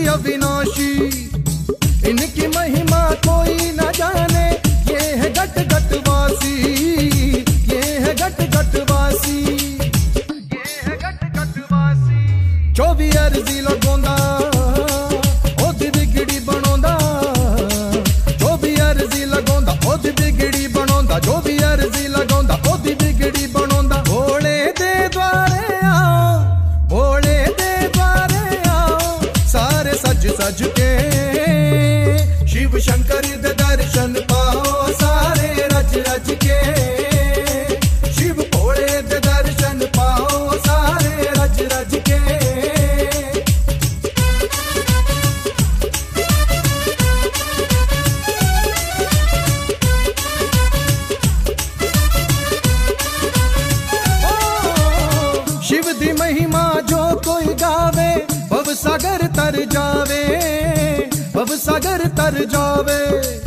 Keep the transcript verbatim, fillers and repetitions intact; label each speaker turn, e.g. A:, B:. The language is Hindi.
A: अविनाशी, इनकी महिमा कोई न जाने। ये है गट गट वासी, ये है गट गट वासी, ये है गट गट वासी। जो भी अर्जी लगोंदा ओदी बिगड़ी बनोंदा, जो भी अर्जी लगोंदा ओदी बिगड़ी बनोंदा, जो भी अर्जी लगोंदा ओदी बिगड़ी बनोंदा। भोले दे द्वारे आओ, भोले दे द्वारे आओ, सारे सज सज के शिव शंकर दे दर्शन पाओ, सारे रज रज के शिव भोले दे दर्शन पाओ, सारे रज रज के। शिव दी महिमा जो कोई गावे, भव सागर तर जावे, भव सागर तर जावे।